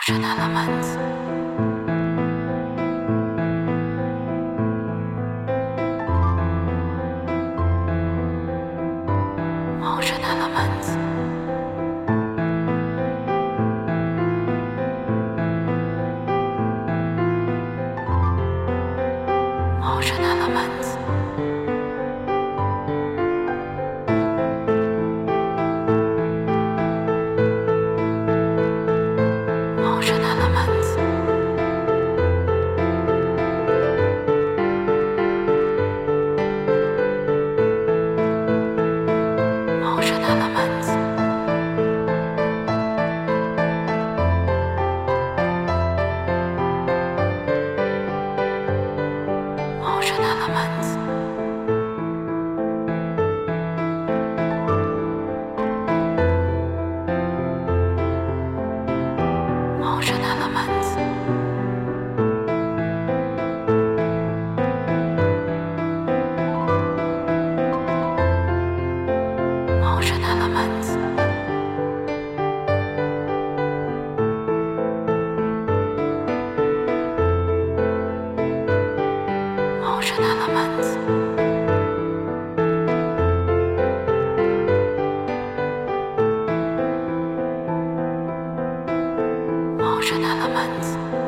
Ocean elements. Ocean elements. Ocean elements. Ocean elements. Ocean elements. Ocean elements. Ocean elements. Ocean elements. Ocean elements. Ocean elements.